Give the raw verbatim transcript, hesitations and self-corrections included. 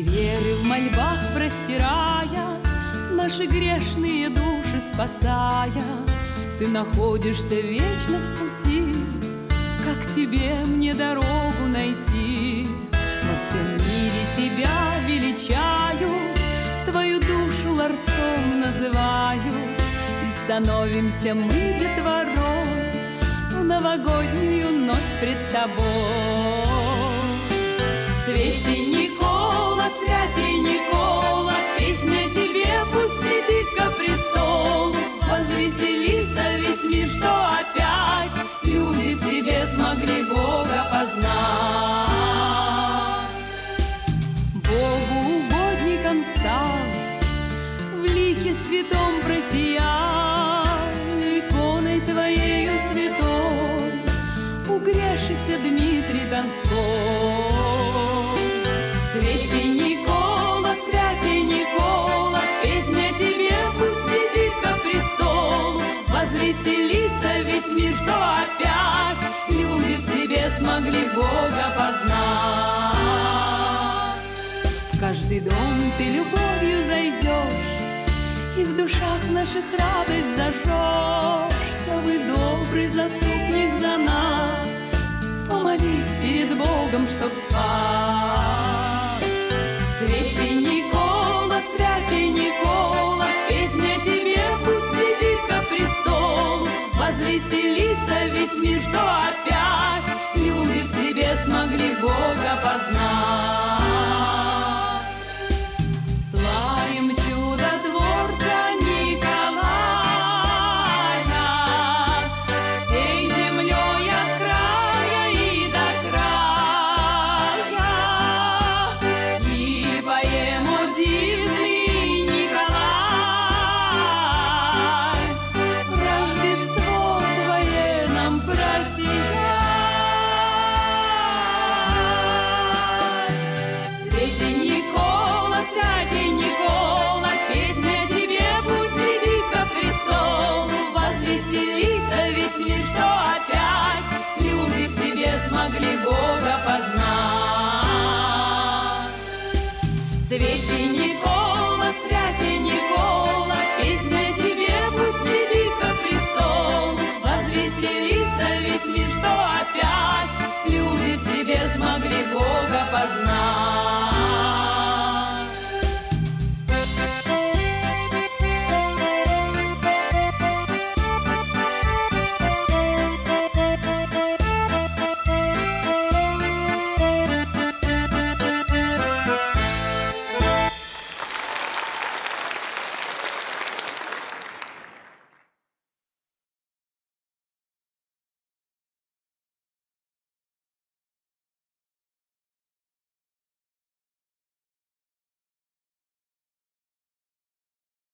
веры в мольбах простирая, наши грешные души спасая, ты находишься вечно в пути. Как тебе мне дорогу найти? Во всем мире тебя величают, твою душу ларцом называют, и становимся мы детворой в новогоднюю ночь пред тобой. Святей Никола, святей Никола, песня тебе пусть летит ко престолу. Возвеселится весь мир, что опять люди в тебе смогли Бога познать. Богу угодником стал, в лике святом просиял, иконой твоею святой угрешися Дмитрий Донской. Святей Никола, святей Никола, песня тебе пусть летит ко престолу. Возвеселится весь мир, что опять люди в тебе смогли Бога познать. В каждый дом ты любовью зайдешь, и в душах наших радость зажжешь. Самый добрый заступник за нас, помолись перед Богом, чтоб спас. Святей Никола, святей Никола, песня тебе пусть летит ко престолу. Возвеселится весь мир, что опять люди в тебе смогли Бога познать. Славим чудотворца Николая, всей землей от края и до края, и поем о дивный Николай, Рождество твое нам просияй. Святей Никола, святей Никола, песня тебе пусть летит ко престолу. Возвеселится весь мир, что опять люди в тебе смогли Бога познать. Святей Никола, святей Никола, песня тебе пусть летит ко престолу. Возвеселится весь мир, что опять люди в тебе смогли Бога познать.